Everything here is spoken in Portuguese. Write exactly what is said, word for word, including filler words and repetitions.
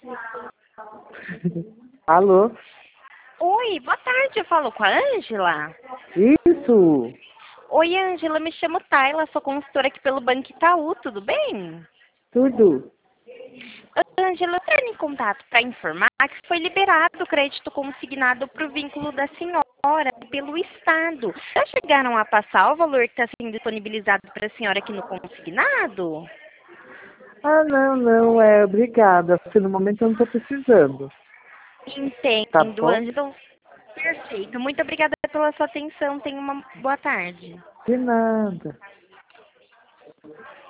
Alô? Oi, boa tarde, eu falo com a Ângela. Isso! Oi, Ângela, me chamo Tayla, sou consultora aqui pelo Banco Itaú, tudo bem? Tudo? Ângela, eu estou em contato para informar que foi liberado o crédito consignado para o vínculo da senhora pelo Estado. Já chegaram a passar o valor que está sendo disponibilizado para a senhora aqui no consignado? Ah, não, não, é, obrigada. Assim, no momento eu não estou precisando. Tá Entendo, bom? Ângela. Perfeito. Muito obrigada pela sua atenção. Tenha uma boa tarde. De nada.